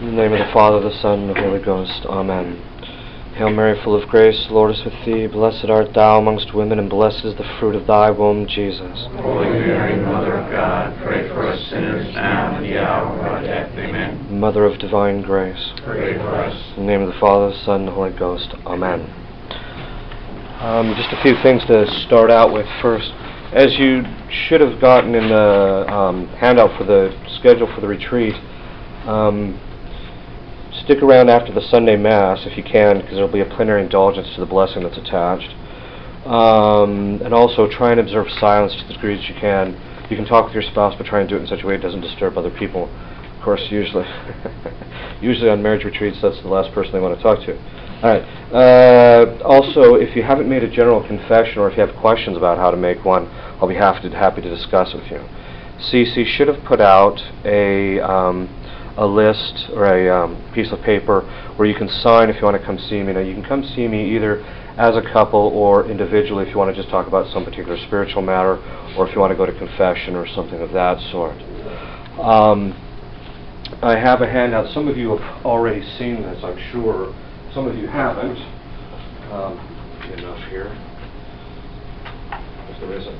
In the name of the Father, the Son, and the Holy Ghost. Amen. Hail Mary, full of grace, the Lord is with thee. Blessed art thou amongst women, and blessed is the fruit of thy womb, Jesus. Holy Mary, Mother of God, pray for us sinners now and in the hour of our death. Amen. Mother of divine grace, pray for us. In the name of the Father, the Son, and the Holy Ghost. Amen. Just a few things to start out with first. As you should have gotten in the handout for the schedule for the retreat, stick around after the Sunday Mass if you can, because there will be a plenary indulgence to the blessing that's attached. And also try and observe silence to the degree that you can. You can talk with your spouse, but try and do it in such a way it doesn't disturb other people. Of course, usually on marriage retreats, that's the last person they want to talk to. All right. Also, if you haven't made a general confession, or if you have questions about how to make one, I'll be happy to discuss with you. CC should have put out a list or a piece of paper where you can sign if you want to come see me. Now, you can come see me either as a couple or individually if you want to just talk about some particular spiritual matter, or if you want to go to confession or something of that sort. I have a handout. Some of you have already seen this, I'm sure. Some of you haven't. Enough here. If there isn't,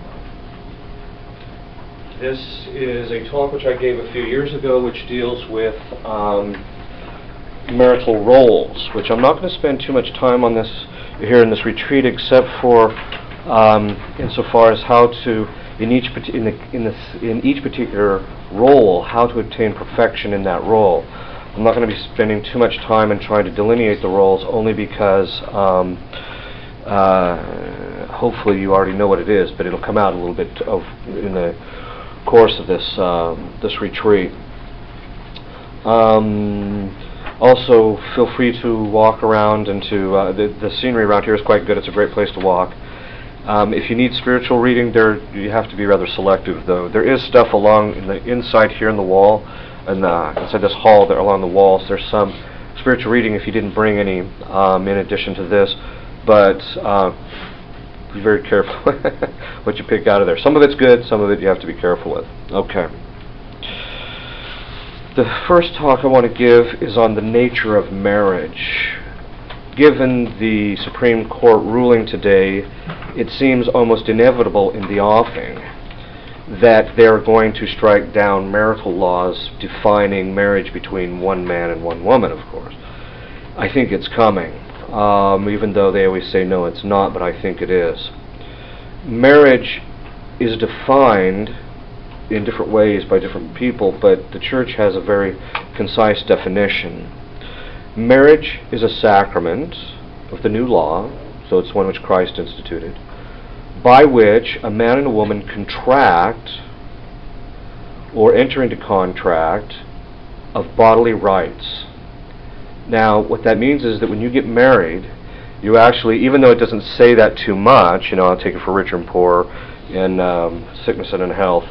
this is a talk which I gave a few years ago, which deals with marital roles, which I'm not going to spend too much time on this here in this retreat, except for insofar as how to, in each particular role, how to attain perfection in that role. I'm not going to be spending too much time in trying to delineate the roles, only because hopefully you already know what it is, but it'll come out a little bit in the course of this retreat. Also, feel free to walk around and to the scenery around here is quite good. It's a great place to walk. If you need spiritual reading, you have to be rather selective, though. There is stuff along in the inside here in the wall, and inside this hall there along the walls. There's some spiritual reading if you didn't bring any in addition to this, but be very careful what you pick out of there. Some of it's good, some of it you have to be careful with. Okay. The first talk I want to give is on the nature of marriage. Given the Supreme Court ruling today, it seems almost inevitable in the offing that they're going to strike down marital laws defining marriage between one man and one woman, of course. I think it's coming, even though they always say no, it's not, but I think it is. Marriage is defined in different ways by different people, but the Church has a very concise definition. Marriage is a sacrament of the new law, so it's one which Christ instituted, by which a man and a woman contract or enter into contract of bodily rights. Now, what that means is that when you get married, you actually, even though it doesn't say that too much, I'll take it for richer and poorer, in sickness and in health,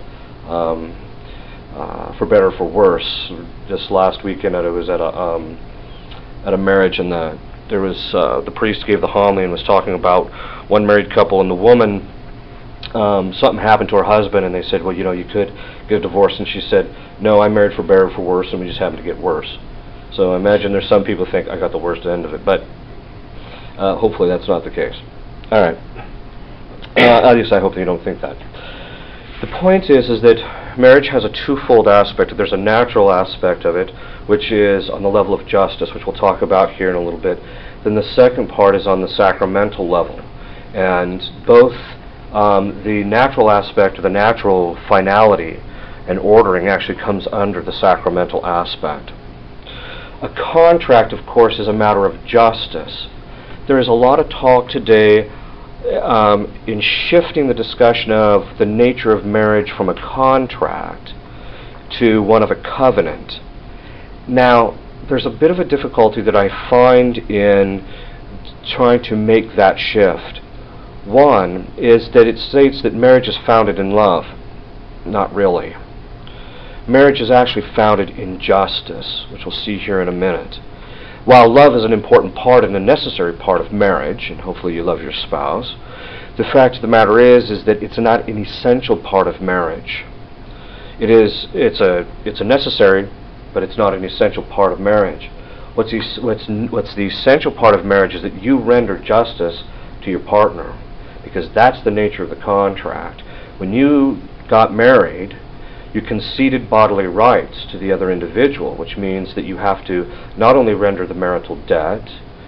for better or for worse. Just last weekend I was at a marriage, and there was the priest gave the homily and was talking about one married couple, and the woman, something happened to her husband, and they said, well, you could get a divorce, and she said, no, I'm married for better or for worse, and we just happen to get worse. So I imagine there's some people who think I got the worst end of it, but hopefully that's not the case. All right. At least I hope that you don't think that. The point is that marriage has a twofold aspect. There's a natural aspect of it, which is on the level of justice, which we'll talk about here in a little bit. Then the second part is on the sacramental level. And both the natural aspect, or the natural finality and ordering, actually comes under the sacramental aspect. A contract, of course, is a matter of justice. There is a lot of talk today in shifting the discussion of the nature of marriage from a contract to one of a covenant. Now, there's a bit of a difficulty that I find in trying to make that shift. One is that it states that marriage is founded in love. Not really. Marriage is actually founded in justice, which we'll see here in a minute. While love is an important part and a necessary part of marriage, and hopefully you love your spouse, the fact of the matter is that it's not an essential part of marriage. It's a necessary but it's not an essential part of marriage. What's the essential part of marriage is that you render justice to your partner, because that's the nature of the contract. When you got married, you conceded bodily rights to the other individual, which means that you have to not only render the marital debt,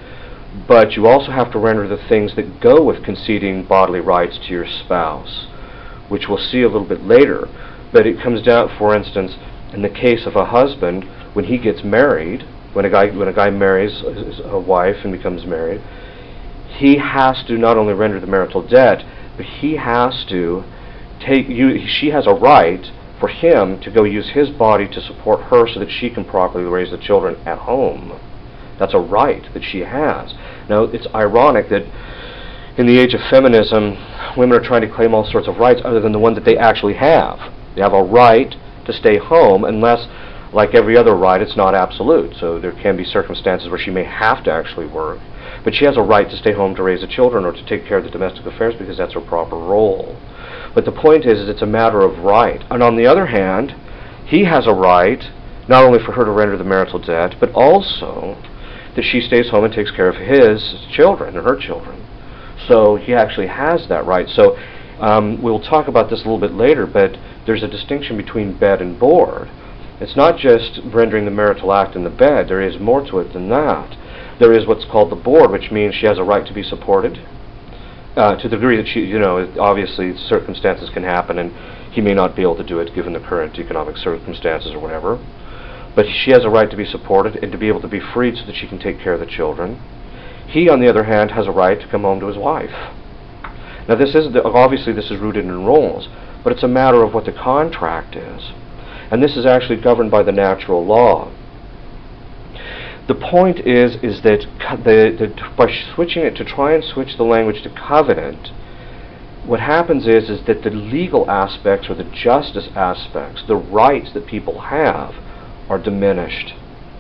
but you also have to render the things that go with conceding bodily rights to your spouse, which we'll see a little bit later. But it comes down, for instance, in the case of a husband, when he gets married, when a guy marries a wife and becomes married, he has to not only render the marital debt, but he has to she has a right for him to go use his body to support her so that she can properly raise the children at home. That's a right that she has. Now, it's ironic that in the age of feminism, women are trying to claim all sorts of rights other than the one that they actually have. They have a right to stay home unless, like every other right, it's not absolute. So there can be circumstances where she may have to actually work, but she has a right to stay home to raise the children or to take care of the domestic affairs because that's her proper role. But the point is it's a matter of right. And on the other hand, he has a right not only for her to render the marital debt, but also that she stays home and takes care of his children and her children. So he actually has that right. So we'll talk about this a little bit later, but there's a distinction between bed and board. It's not just rendering the marital act in the bed. There is more to it than that. There is what's called the board, which means she has a right to be supported to the degree that she, obviously circumstances can happen and he may not be able to do it given the current economic circumstances or whatever. But she has a right to be supported and to be able to be freed so that she can take care of the children. He, on the other hand, has a right to come home to his wife. Now, obviously this is rooted in roles, but it's a matter of what the contract is. And this is actually governed by the natural law. The point is that by switching it, to try and switch the language to covenant, what happens is that the legal aspects or the justice aspects, the rights that people have, are diminished.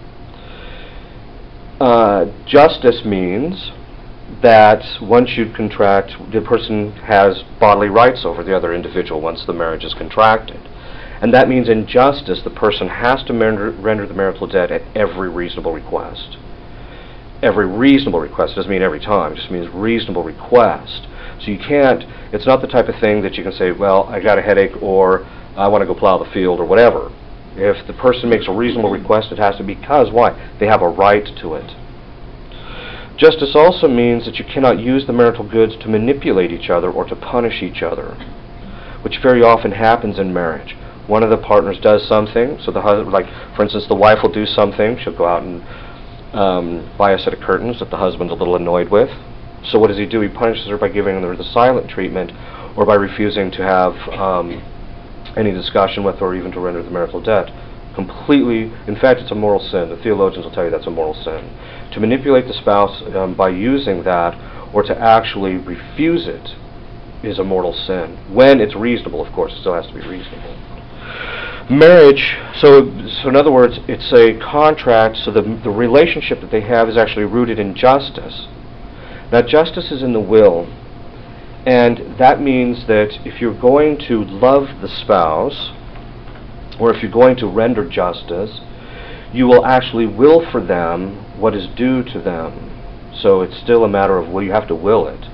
Justice means that once you contract, the person has bodily rights over the other individual once the marriage is contracted. And that means in justice, the person has to render the marital debt at every reasonable request. Every reasonable request doesn't mean every time, it just means reasonable request. So you can't, it's not the type of thing that you can say, well, I got a headache, or I want to go plow the field, or whatever. If the person makes a reasonable request, it has to be because, why? They have a right to it. Justice also means that you cannot use the marital goods to manipulate each other or to punish each other, which very often happens in marriage. One of the partners does something, so the husband, like for instance, the wife will do something. She'll go out and buy a set of curtains that the husband's a little annoyed with. So what does he do? He punishes her by giving her the silent treatment, or by refusing to have any discussion with her, or even to render the marital debt. Completely, in fact, it's a moral sin. The theologians will tell you that's a moral sin. To manipulate the spouse by using that, or to actually refuse it, is a mortal sin. When it's reasonable, of course, it still has to be reasonable. Marriage, so in other words, it's a contract, so the relationship that they have is actually rooted in justice. Now, justice is in the will, and that means that if you're going to love the spouse, or if you're going to render justice, you will actually will for them what is due to them. So it's still a matter of, well, you have to will it.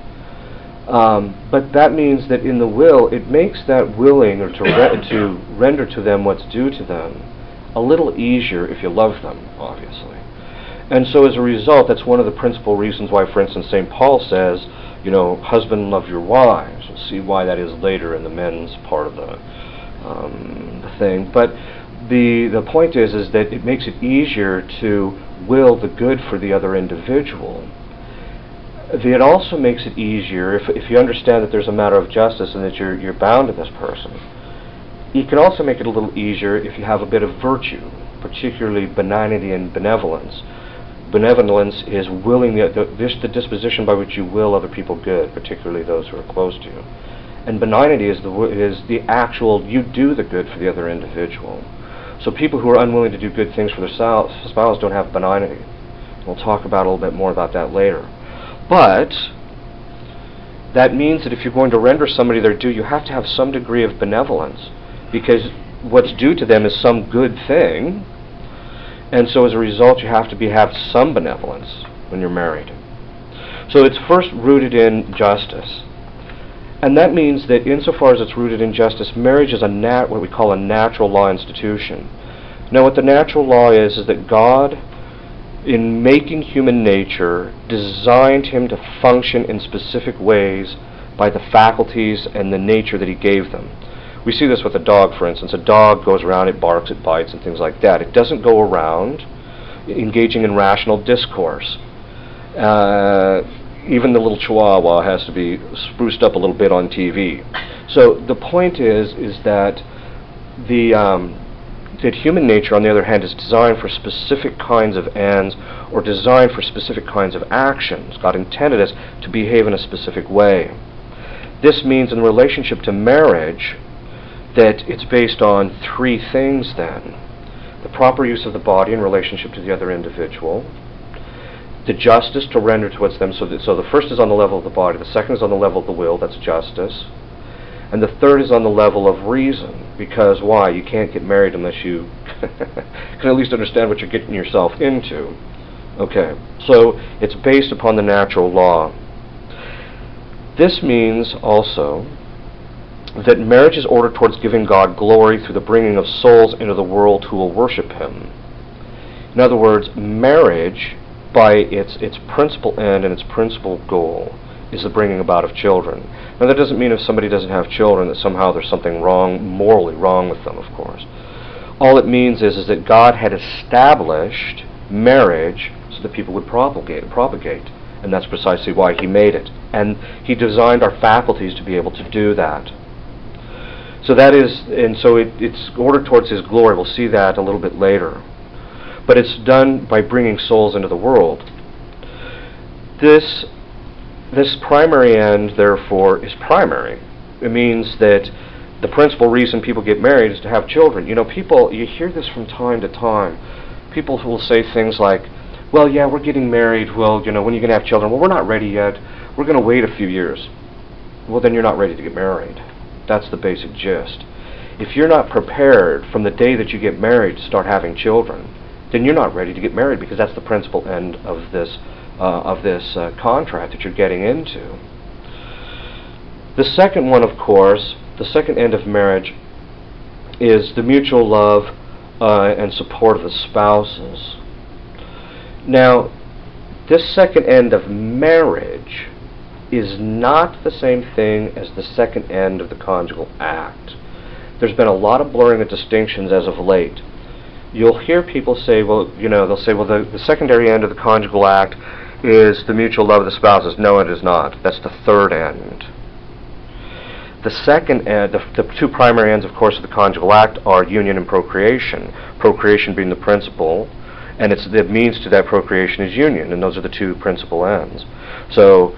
But that means that in the will, it makes that willing, or to render to them what's due to them, a little easier if you love them, obviously. And so as a result, that's one of the principal reasons why, for instance, St. Paul says, husband, love your wives. We'll see why that is later in the men's part of the thing. But the point is that it makes it easier to will the good for the other individual. It also makes it easier if you understand that there's a matter of justice and that you're bound to this person. It can also make it a little easier if you have a bit of virtue, particularly benignity and benevolence. Benevolence is willing the disposition by which you will other people good, particularly those who are close to you. And benignity is the actual, you do the good for the other individual. So people who are unwilling to do good things for their spouse don't have benignity. We'll talk about a little bit more about that later. But that means that if you're going to render somebody their due, you have to have some degree of benevolence, because what's due to them is some good thing. And so as a result, you have to have some benevolence when you're married. So it's first rooted in justice. And that means that insofar as it's rooted in justice, marriage is what we call a natural law institution. Now what the natural law is that God, in making human nature, designed him to function in specific ways by the faculties and the nature that he gave them. We see this with a dog, for instance. A dog goes around, it barks, it bites, and things like that. It doesn't go around engaging in rational discourse. Even the little chihuahua has to be spruced up a little bit on TV. So the point is that that human nature, on the other hand, is designed for specific kinds of ends or designed for specific kinds of actions. God intended us to behave in a specific way. This means in relationship to marriage that it's based on three things then. The proper use of the body in relationship to the other individual, the justice to render towards them, so the first is on the level of the body, the second is on the level of the will, that's justice, and the third is on the level of reason, because why? You can't get married unless you can at least understand what you're getting yourself into. Okay, so it's based upon the natural law. This means also that marriage is ordered towards giving God glory through the bringing of souls into the world who will worship him. In other words, marriage, by its principal end and its principal goal, is the bringing about of children. Now that doesn't mean if somebody doesn't have children that somehow there's something wrong, morally wrong with them, of course. All it means is that God had established marriage so that people would propagate, and that's precisely why he made it. And he designed our faculties to be able to do that. So that is, and so it's ordered towards his glory. We'll see that a little bit later. But it's done by bringing souls into the world. This primary end, therefore, is primary. It means that the principal reason people get married is to have children. You know, you hear this from time to time. People will say things like, well, yeah, we're getting married. Well, when are you going to have children? Well, we're not ready yet. We're going to wait a few years. Well, then you're not ready to get married. That's the basic gist. If you're not prepared from the day that you get married to start having children, then you're not ready to get married, because that's the principal end of this contract that you're getting into. The second one, of course, the second end of marriage is the mutual love and support of the spouses. Now, this second end of marriage is not the same thing as the second end of the conjugal act. There's been a lot of blurring of distinctions as of late. You'll hear people say, they'll say, the secondary end of the conjugal act is the mutual love of the spouses. No, it is not. That's the third end. The second end, the two primary ends, of course, of the conjugal act are union and procreation. Procreation being the principal, and the means to that procreation is union, and those are the two principal ends. So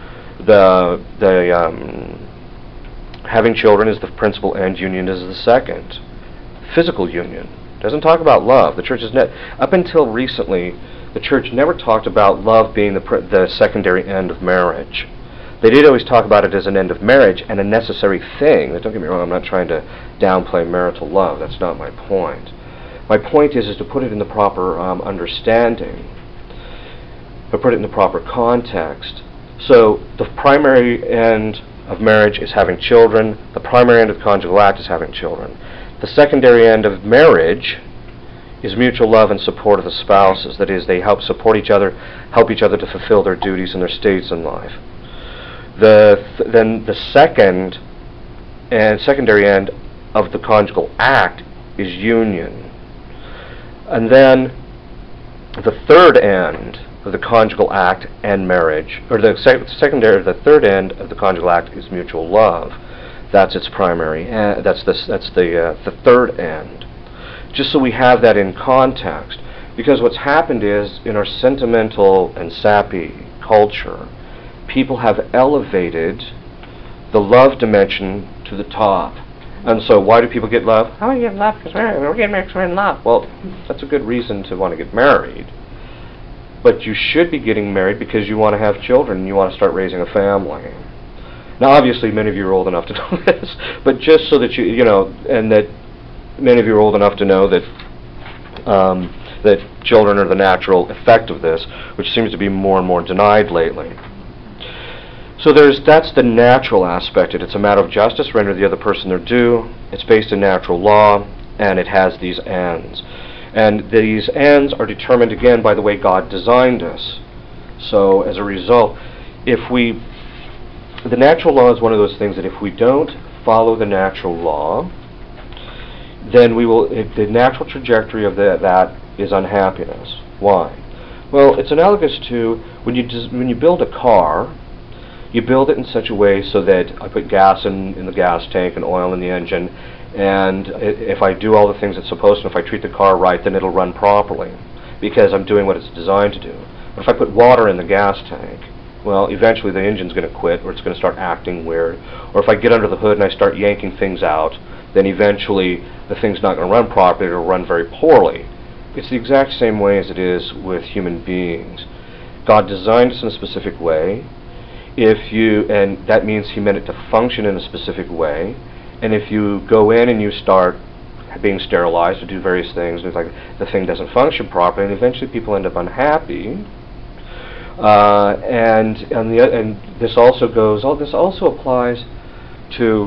having children is the principal end, union is the second. Physical union. Doesn't talk about love. The church up until recently, the church never talked about love being the secondary end of marriage. They did always talk about it as an end of marriage and a necessary thing. Don't get me wrong, I'm not trying to downplay marital love. That's not my point. My point is to put it in the proper understanding, but put it in the proper context. So the primary end of marriage is having children. The primary end of the conjugal act is having children. The secondary end of marriage is mutual love and support of the spouses. That is, they help support each other, help each other to fulfill their duties and their states in life. Then the second and secondary end of the conjugal act is union. And then the third end of the conjugal act and marriage, or the third end of the conjugal act is mutual love. That's its primary. That's the third end. Just so we have that in context, because what's happened is in our sentimental and sappy culture, people have elevated the love dimension to the top. And so why do people get love? Oh, you get love because we're getting married because we're in love. Well, that's a good reason to want to get married. But you should be getting married because you want to have children and you want to start raising a family. Now, obviously, many of you are old enough to know this, but just so that and that many of you are old enough to know that that children are the natural effect of this, which seems to be more and more denied lately. So that's the natural aspect. It's a matter of justice, render the other person their due. It's based in natural law, and it has these ends. And these ends are determined, again, by the way God designed us. So, as a result, the natural law is one of those things that if we don't follow the natural law, then the natural trajectory of that is unhappiness. Why? Well, it's analogous to when you build a car. You build it in such a way so that I put gas in the gas tank and oil in the engine, and if I do all the things it's supposed to, if I treat the car right, then it'll run properly, because I'm doing what it's designed to do. But if I put water in the gas tank, well, eventually the engine's going to quit, or it's going to start acting weird. Or if I get under the hood and I start yanking things out, then eventually the thing's not going to run properly, it'll run very poorly. It's the exact same way as it is with human beings. God designed us in a specific way, and that means He meant it to function in a specific way. And if you go in and you start being sterilized to do various things, and it's like the thing doesn't function properly, and eventually people end up unhappy. And this also applies to,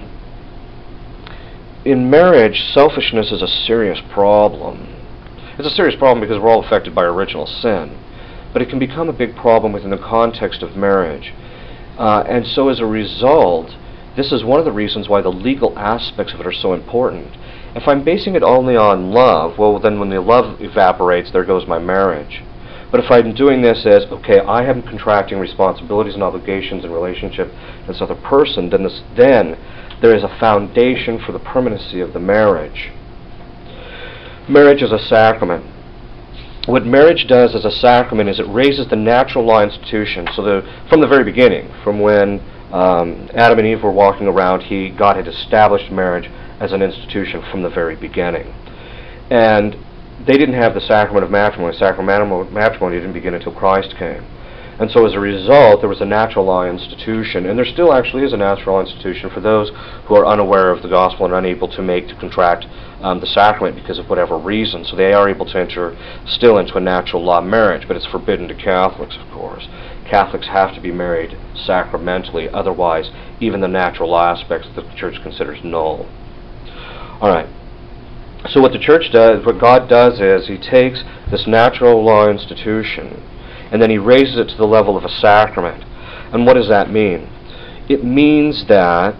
in marriage, selfishness is a serious problem. It's a serious problem because we're all affected by original sin, but it can become a big problem within the context of marriage. And so as a result, this is one of the reasons why the legal aspects of it are so important. If I'm basing it only on love, well, then when the love evaporates, there goes my marriage. But if I'm doing this as, okay, I am contracting responsibilities and obligations in relationship to this other person, then there is a foundation for the permanency of the marriage. Marriage is a sacrament. What marriage does as a sacrament is it raises the natural law institution. So from the very beginning, from when Adam and Eve were walking around, God had established marriage as an institution from the very beginning. And they didn't have the sacrament of matrimony. Sacramental matrimony didn't begin until Christ came. And so as a result, there was a natural law institution, and there still actually is a natural law institution for those who are unaware of the gospel and unable to contract the sacrament because of whatever reason. So they are able to enter still into a natural law marriage, but it's forbidden to Catholics, of course. Catholics have to be married sacramentally, otherwise even the natural aspects the Church considers null. All right. So what God does is He takes this natural law institution and then He raises it to the level of a sacrament. And what does that mean? It means that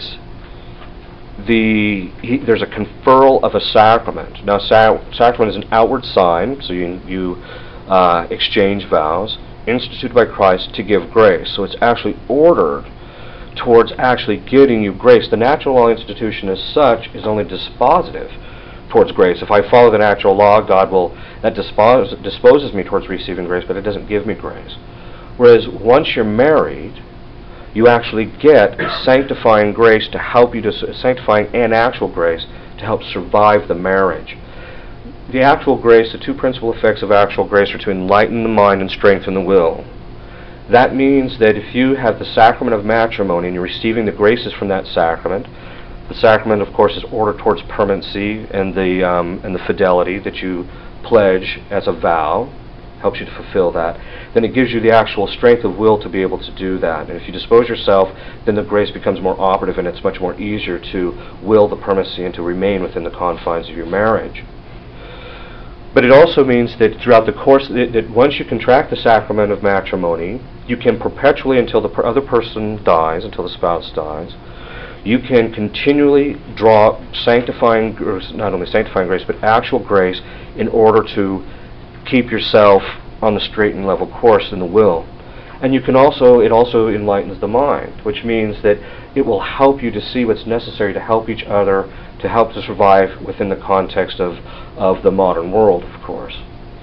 there's a conferral of a sacrament. Now, sacrament is an outward sign, so you exchange vows, instituted by Christ to give grace. So it's actually ordered towards actually giving you grace. The natural law institution as such is only dispositive towards grace. If I follow the natural law, that disposes me towards receiving grace, but it doesn't give me grace. Whereas once you're married, you actually get sanctifying grace to help you sanctifying and actual grace to help survive the marriage. The actual grace, the two principal effects of actual grace are to enlighten the mind and strengthen the will. That means that if you have the sacrament of matrimony and you're receiving the graces from that sacrament, the sacrament, of course, is ordered towards permanency and the fidelity that you pledge as a vow, helps you to fulfill that. Then it gives you the actual strength of will to be able to do that. And if you dispose yourself, then the grace becomes more operative, and it's much more easier to will the permanency and to remain within the confines of your marriage. But it also means that throughout the course, that once you contract the sacrament of matrimony, you can perpetually, until the other person dies, until the spouse dies, you can continually draw sanctifying, or not only sanctifying grace, but actual grace in order to keep yourself on the straight and level course in the will. And it also enlightens the mind, which means that it will help you to see what's necessary to help each other, to help to survive within the context of the modern world, of course.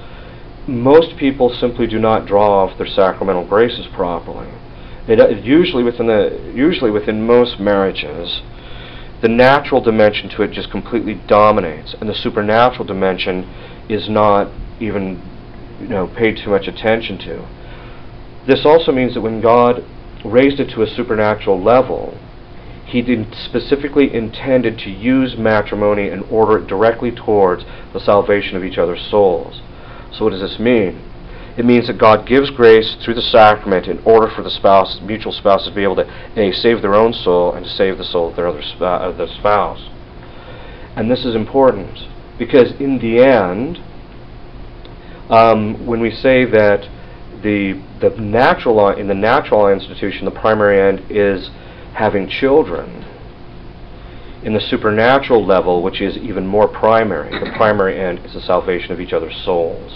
Most people simply do not draw off their sacramental graces properly. Usually within most marriages, the natural dimension to it just completely dominates, and the supernatural dimension is not even paid too much attention to. This also means that when God raised it to a supernatural level, He specifically intended to use matrimony and order it directly towards the salvation of each other's souls. So what does this mean? It means that God gives grace through the sacrament in order for the mutual spouses to be able to A, save their own soul, and to save the soul of their spouse. And this is important because in the end, when we say that in the natural law institution, the primary end is having children. In the supernatural level, which is even more primary, the primary end is the salvation of each other's souls.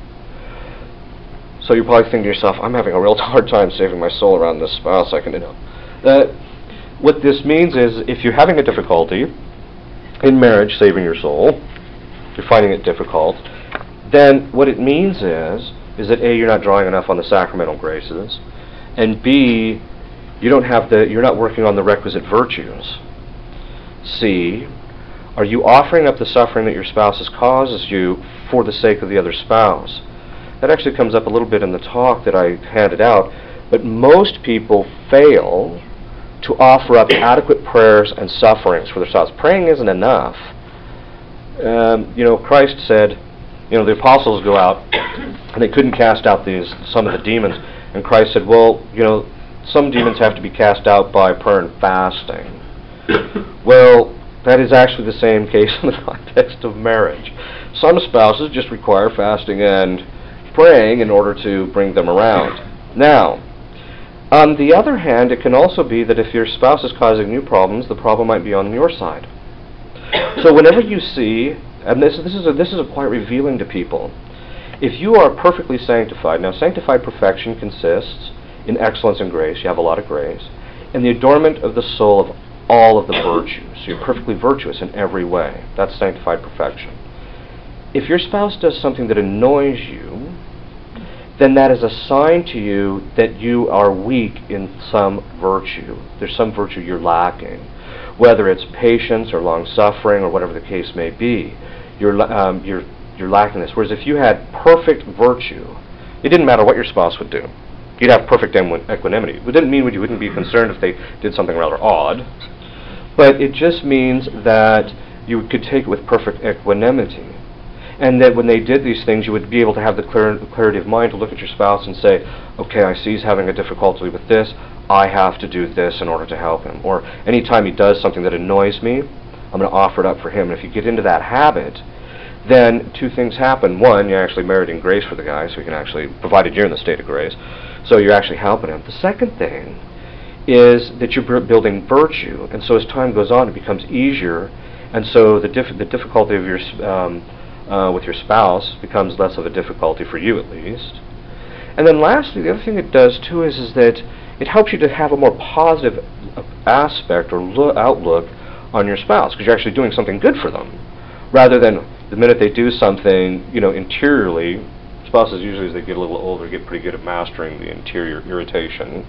So you're probably thinking to yourself, I'm having a real hard time saving my soul around this spouse. What this means is, if you're having a difficulty in marriage saving your soul, you're finding it difficult, then what it means is that A, you're not drawing enough on the sacramental graces, and B, you're not working on the requisite virtues. C, are you offering up the suffering that your spouse causes you for the sake of the other spouse? That actually comes up a little bit in the talk that I handed out, but most people fail to offer up adequate prayers and sufferings for their spouse. Praying isn't enough. Christ said, the apostles go out and they couldn't cast out some of the demons, and Christ said, some demons have to be cast out by prayer and fasting. Well, that is actually the same case in the context of marriage. Some spouses just require fasting and praying in order to bring them around. Now, on the other hand, it can also be that if your spouse is causing you problems, the problem might be on your side. So whenever you see, and this is quite revealing to people, if you are perfectly sanctified, now sanctified perfection consists in excellence and grace, you have a lot of grace, and the adornment of the soul of all of the virtues. So you're perfectly virtuous in every way. That's sanctified perfection. If your spouse does something that annoys you, then that is a sign to you that you are weak in some virtue. There's some virtue you're lacking. Whether it's patience or long-suffering or whatever the case may be, you're lacking this. Whereas if you had perfect virtue, it didn't matter what your spouse would do. You'd have perfect equanimity. It didn't mean you wouldn't be concerned if they did something rather odd, but it just means that you could take it with perfect equanimity. And that when they did these things, you would be able to have the clarity of mind to look at your spouse and say, okay, I see he's having a difficulty with this, I have to do this in order to help him. Or anytime he does something that annoys me, I'm going to offer it up for him. And if you get into that habit, then two things happen. One, you're actually meriting grace for the guy, so you can actually, provided you're in the state of grace, so you're actually helping him. The second thing is that you're building virtue, and so as time goes on, it becomes easier, and so the difficulty of your with your spouse becomes less of a difficulty for you, at least. And then lastly, the other thing it does too is that it helps you to have a more positive aspect or outlook on your spouse, because you're actually doing something good for them, rather than the minute they do something, interiorly. Spouses usually, as they get a little older, get pretty good at mastering the interior irritation.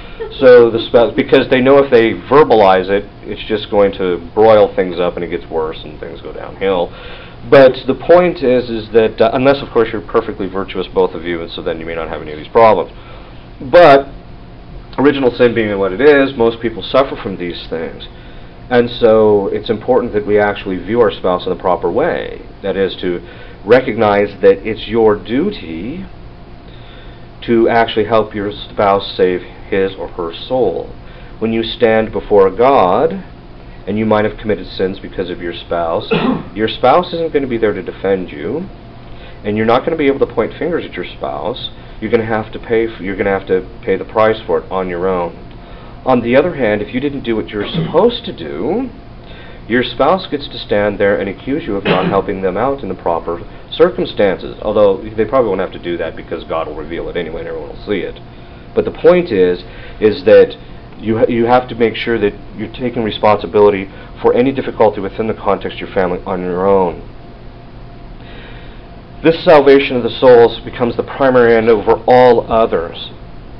So the spouse, because they know if they verbalize it, it's just going to broil things up and it gets worse and things go downhill. But the point is that, unless of course you're perfectly virtuous, both of you, and so then you may not have any of these problems. But original sin being what it is, most people suffer from these things. And so it's important that we actually view our spouse in the proper way. That is, to recognize that it's your duty to actually help your spouse save his or her soul. When you stand before God, and you might have committed sins because of your spouse isn't going to be there to defend you, and you're not going to be able to point fingers at your spouse. You're going to have to pay the price for it on your own. On the other hand, if you didn't do what you're supposed to do, your spouse gets to stand there and accuse you of not helping them out in the proper circumstances, although they probably won't have to do that because God will reveal it anyway and everyone will see it. But the point is that you have to make sure that you're taking responsibility for any difficulty within the context of your family on your own. This salvation of the souls becomes the primary end over all others.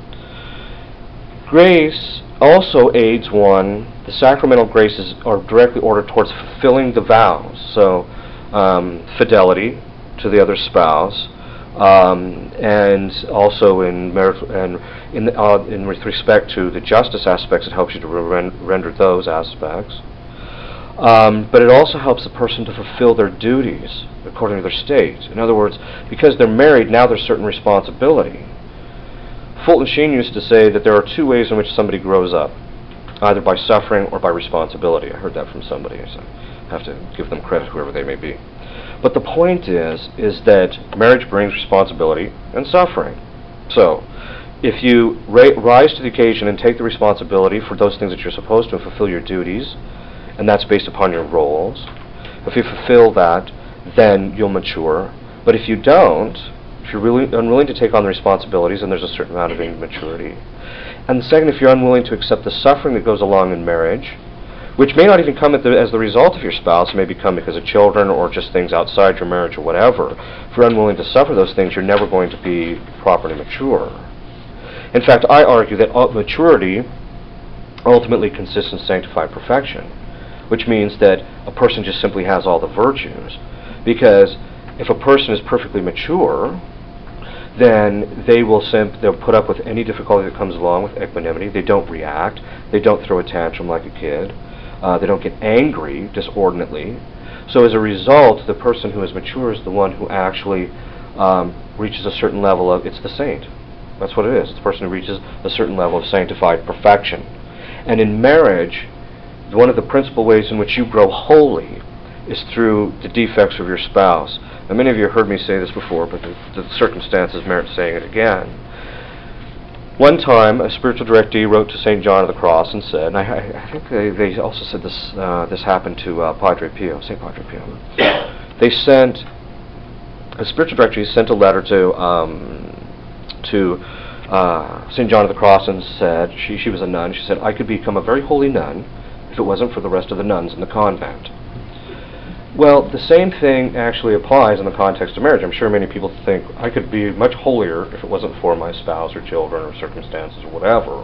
Grace also aids one. The sacramental graces are directly ordered towards fulfilling the vows. So, fidelity to the other spouse, and also with respect to the justice aspects, it helps you to render those aspects. But it also helps the person to fulfill their duties according to their state. In other words, because they're married, now there's certain responsibility. Fulton Sheen used to say that there are two ways in which somebody grows up, either by suffering or by responsibility. I heard that from somebody, so I have to give them credit, whoever they may be. But the point is that marriage brings responsibility and suffering. So, if you rise to the occasion and take the responsibility for those things that you're supposed to and fulfill your duties, and that's based upon your roles, if you fulfill that, then you'll mature. But if you don't, if you're really unwilling to take on the responsibilities, then there's a certain amount of immaturity. And the second, if you're unwilling to accept the suffering that goes along in marriage, which may not even come as the result of your spouse, it may come because of children or just things outside your marriage or whatever. If you're unwilling to suffer those things, you're never going to be properly mature. In fact, I argue that maturity ultimately consists in sanctified perfection, which means that a person just simply has all the virtues. Because if a person is perfectly mature, then they'll put up with any difficulty that comes along with equanimity. They don't react. They don't throw a tantrum like a kid. They don't get angry disordinately. So as a result, the person who is mature is the one who actually reaches a certain level of, it's the saint. That's what it is. It's the person who reaches a certain level of sanctified perfection. And in marriage, one of the principal ways in which you grow holy is through the defects of your spouse. Now, many of you have heard me say this before, but the circumstances merit saying it again. One time, a spiritual directee wrote to St. John of the Cross and said, and I think they also said this this happened to Padre Pio, St. Padre Pio. They sent, a spiritual directee sent a letter to St. John of the Cross and said, she was a nun, she said, I could become a very holy nun if it wasn't for the rest of the nuns in the convent. Well, the same thing actually applies in the context of marriage. I'm sure many people think, I could be much holier if it wasn't for my spouse or children or circumstances or whatever.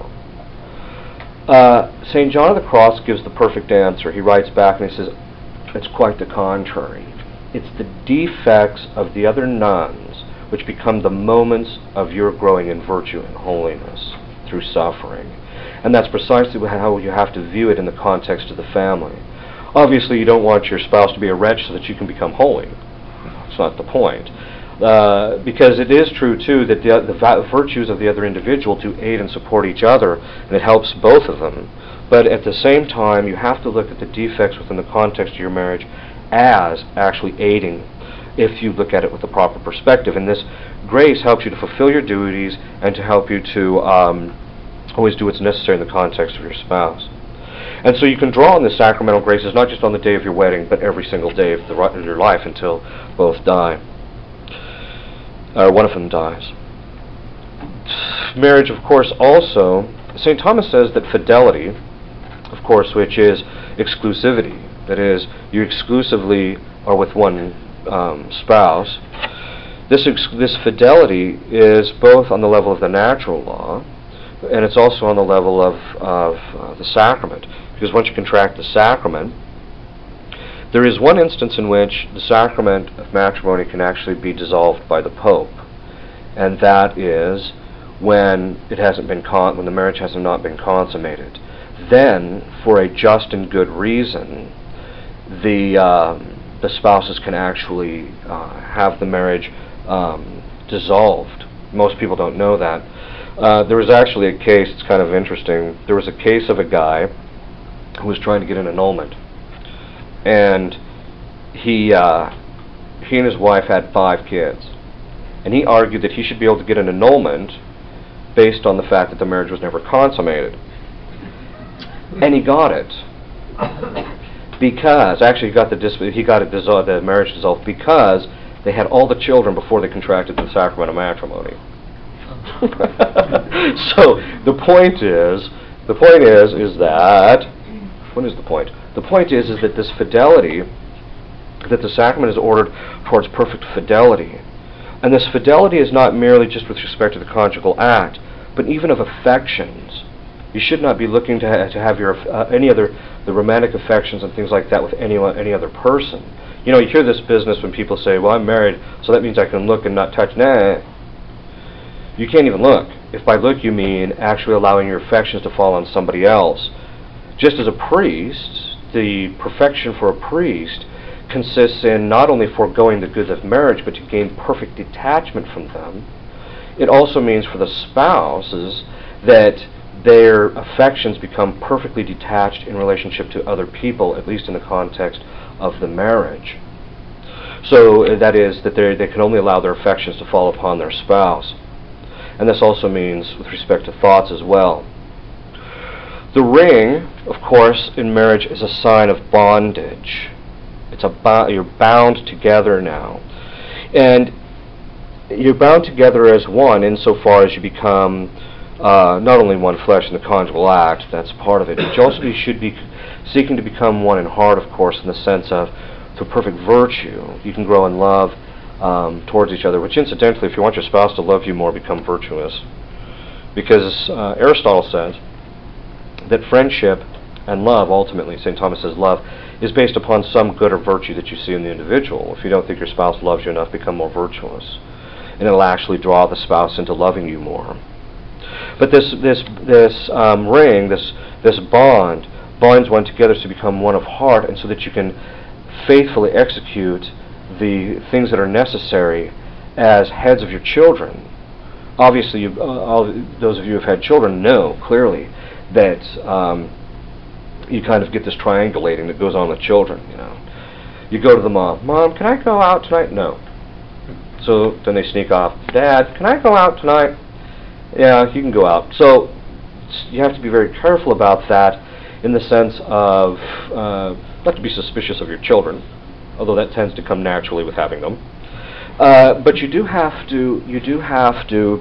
St. John of the Cross gives the perfect answer. He writes back and he says, it's quite the contrary. It's the defects of the other nuns which become the moments of your growing in virtue and holiness through suffering. And that's precisely how you have to view it in the context of the family. Obviously, you don't want your spouse to be a wretch so that you can become holy. That's not the point. Because it is true, too, that the virtues of the other individual to aid and support each other, and it helps both of them. But at the same time, you have to look at the defects within the context of your marriage as actually aiding, if you look at it with the proper perspective. And this grace helps you to fulfill your duties and to help you to always do what's necessary in the context of your spouse. And so you can draw on the sacramental graces not just on the day of your wedding, but every single day of your life until both die, or one of them dies. Marriage, of course, also, St. Thomas says that fidelity, of course, which is exclusivity, that is, you exclusively are with one spouse, this fidelity is both on the level of the natural law, and it's also on the level of the sacrament. Because once you contract the sacrament, there is one instance in which the sacrament of matrimony can actually be dissolved by the Pope, and that is when it hasn't been when the marriage has not been consummated. Then, for a just and good reason, the spouses can actually have the marriage dissolved. Most people don't know that. There was actually a case, it's kind of interesting, there was a case of a guy who was trying to get an annulment. And he and his wife had 5 kids. And he argued that he should be able to get an annulment based on the fact that the marriage was never consummated. And he got it. Because, actually the marriage dissolved because they had all the children before they contracted the sacrament of matrimony. So the point is that what is the point? The point is that this fidelity, that the sacrament is ordered towards perfect fidelity, and this fidelity is not merely just with respect to the conjugal act, but even of affections. You should not be looking to have your the romantic affections and things like that with any other person. You know, you hear this business when people say, "Well, I'm married, so that means I can look and not touch." Nah. You can't even look. If by look you mean actually allowing your affections to fall on somebody else. Just as a priest, the perfection for a priest consists in not only foregoing the goods of marriage, but to gain perfect detachment from them. It also means for the spouses that their affections become perfectly detached in relationship to other people, at least in the context of the marriage. So that is, that they can only allow their affections to fall upon their spouse. And this also means with respect to thoughts as well. The ring, of course, in marriage is a sign of bondage. You're bound together now. And you're bound together as one insofar as you become not only one flesh in the conjugal act, that's part of it, but you also should be seeking to become one in heart, of course, in the sense of through perfect virtue. You can grow in love towards each other, which incidentally, if you want your spouse to love you more, become virtuous. Because Aristotle says that friendship and love, ultimately, St. Thomas says love, is based upon some good or virtue that you see in the individual. If you don't think your spouse loves you enough, become more virtuous. And it'll actually draw the spouse into loving you more. But this ring, this bond, binds one together to become one of heart, and so that you can faithfully execute the things that are necessary as heads of your children. Obviously, all those of you who have had children know clearly that you kind of get this triangulating that goes on with children. You go to the mom, "Mom, can I go out tonight?" "No." So then they sneak off. "Dad, can I go out tonight?" "Yeah, you can go out." So you have to be very careful about that, in the sense of not to be suspicious of your children, although that tends to come naturally with having them. But you do have to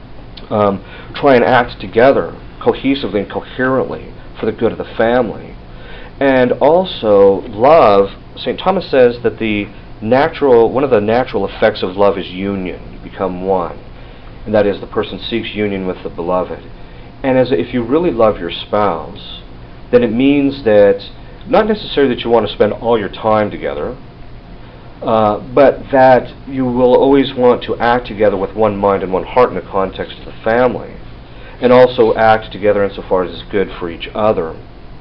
try and act together cohesively and coherently for the good of the family. And also, love, St. Thomas says that one of the natural effects of love is union. You become one. And that is, the person seeks union with the beloved. And if you really love your spouse, then it means that, not necessarily that you want to spend all your time together, but that you will always want to act together with one mind and one heart in the context of the family, and also act together insofar as is good for each other.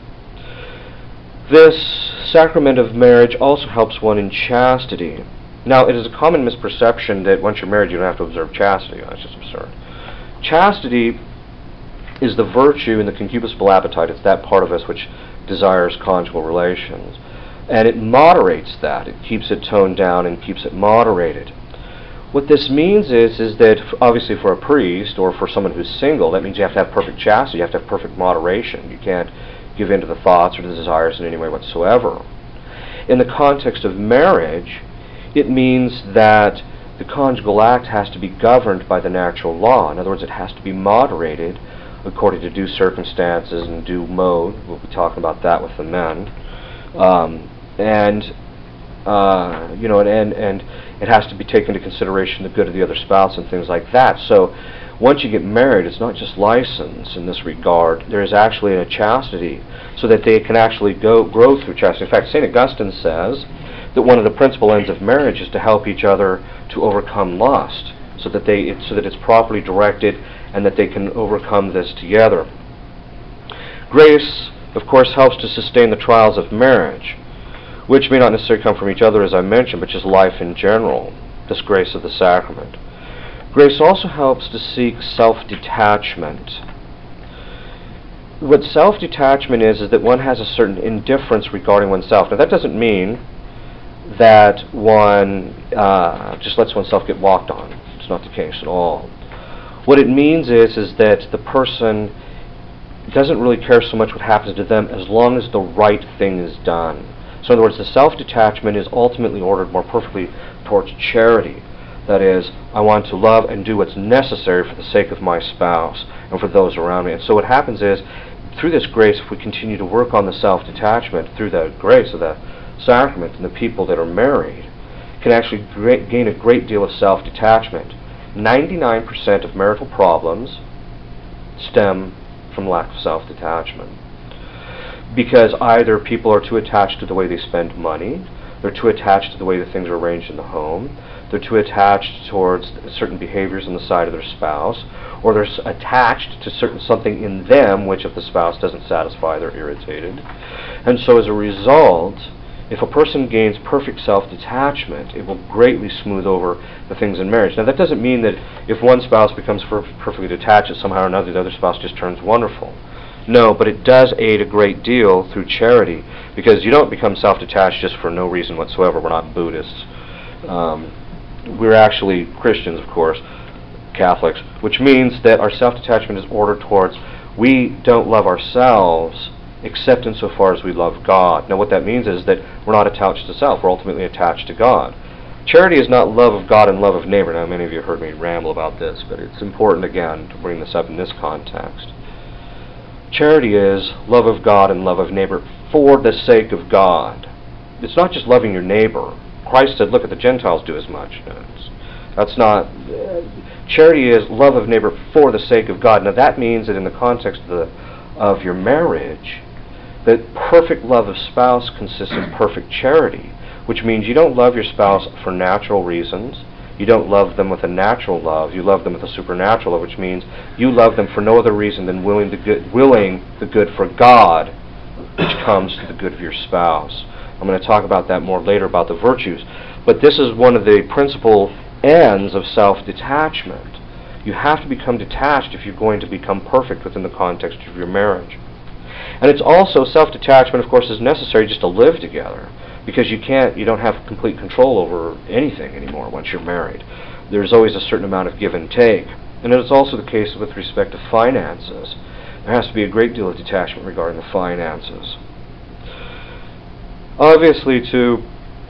This sacrament of marriage also helps one in chastity. Now, it is a common misperception that once you're married you don't have to observe chastity. That's just absurd. Chastity is the virtue in the concupiscible appetite. It's that part of us which desires conjugal relations. And it moderates that. It keeps it toned down and keeps it moderated. What this means is that, obviously for a priest or for someone who's single, that means you have to have perfect chastity, you have to have perfect moderation. You can't give in to the thoughts or the desires in any way whatsoever. In the context of marriage, it means that the conjugal act has to be governed by the natural law. In other words, it has to be moderated according to due circumstances and due mode. We'll be talking about that with the men. And it has to be taken into consideration the good of the other spouse and things like that. So once you get married, it's not just license in this regard. There is actually a chastity, so that they can actually grow through chastity. In fact, St. Augustine says that one of the principal ends of marriage is to help each other to overcome lust, so that it's properly directed and that they can overcome this together. Grace, of course, helps to sustain the trials of marriage, which may not necessarily come from each other, as I mentioned, but just life in general, this grace of the sacrament. Grace also helps to seek self-detachment. What self-detachment is that one has a certain indifference regarding oneself. Now, that doesn't mean that one just lets oneself get walked on. It's not the case at all. What it means is that the person doesn't really care so much what happens to them as long as the right thing is done. So in other words, the self-detachment is ultimately ordered more perfectly towards charity. That is, I want to love and do what's necessary for the sake of my spouse and for those around me. And so what happens is, through this grace, if we continue to work on the self-detachment, through the grace of the sacrament, and the people that are married can actually gain a great deal of self-detachment. 99% of marital problems stem from lack of self-detachment, because either people are too attached to the way they spend money, they're too attached to the way the things are arranged in the home, they're too attached towards certain behaviors on the side of their spouse, or they're attached to something in them which if the spouse doesn't satisfy, they're irritated. And so as a result, if a person gains perfect self-detachment, it will greatly smooth over the things in marriage. Now that doesn't mean that if one spouse becomes perfectly detached, that somehow or another the other spouse just turns wonderful. No, but it does aid a great deal through charity, because you don't become self-detached just for no reason whatsoever. We're not Buddhists. We're actually Christians, of course, Catholics, which means that our self-detachment is ordered towards we don't love ourselves except insofar as we love God. Now what that means is that we're not attached to self, we're ultimately attached to God. Charity is not love of God and love of neighbor. Now many of you have heard me ramble about this, but it's important again to bring this up in this context. Charity is love of God and love of neighbor for the sake of God. It's not just loving your neighbor. Christ said, look at the Gentiles do as much. That's not... charity is love of neighbor for the sake of God. Now that means that in the context of your marriage, that perfect love of spouse consists of perfect charity, which means you don't love your spouse for natural reasons. You don't love them with a natural love. You love them with a supernatural love, which means you love them for no other reason than willing the good for God, which comes to the good of your spouse. I'm going to talk about that more later, about the virtues. But this is one of the principal ends of self-detachment. You have to become detached if you're going to become perfect within the context of your marriage. And it's also, self-detachment, of course, is necessary just to live together, because you don't have complete control over anything anymore once you're married. There's always a certain amount of give and take. And it's also the case with respect to finances. There has to be a great deal of detachment regarding the finances. Obviously, too,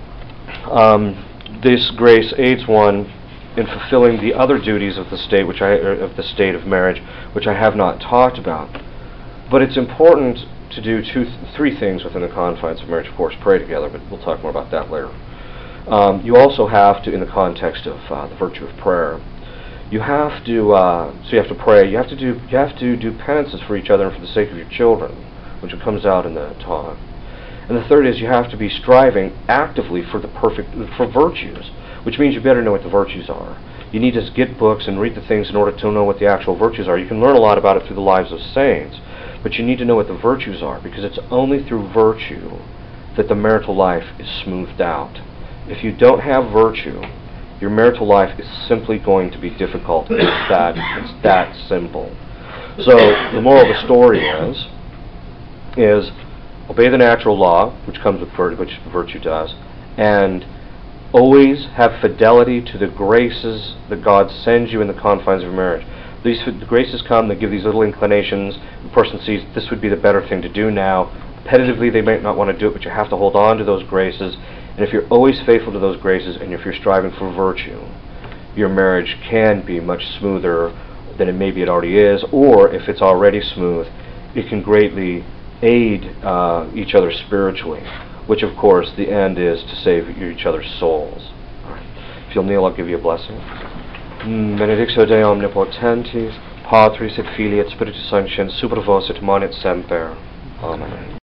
this grace aids one in fulfilling the other duties of the state of marriage, which I have not talked about. But it's important to do three things within the confines of marriage. Of course, pray together, but we'll talk more about that later. You also have to, in the context of the virtue of prayer, you have to pray. You have to do penances for each other and for the sake of your children, which comes out in the talk. And the third is you have to be striving actively for virtues, which means you better know what the virtues are. You need to get books and read the things in order to know what the actual virtues are. You can learn a lot about it through the lives of saints, but you need to know what the virtues are, because it's only through virtue that the marital life is smoothed out. If you don't have virtue, your marital life is simply going to be difficult. It's that simple. So the moral of the story is obey the natural law, which comes with which virtue does, and always have fidelity to the graces that God sends you in the confines of marriage. These graces come, they give these little inclinations. The person sees this would be the better thing to do now. Repetitively, they might not want to do it, but you have to hold on to those graces. And if you're always faithful to those graces, and if you're striving for virtue, your marriage can be much smoother than it already is, or if it's already smooth, it can greatly aid each other spiritually, which of course the end is to save each other's souls. If you'll kneel, I'll give you a blessing. Benedictio Dei omnipotentis, Patris et Filii et Spiritus Sancti, super vos et manet semper. Amen.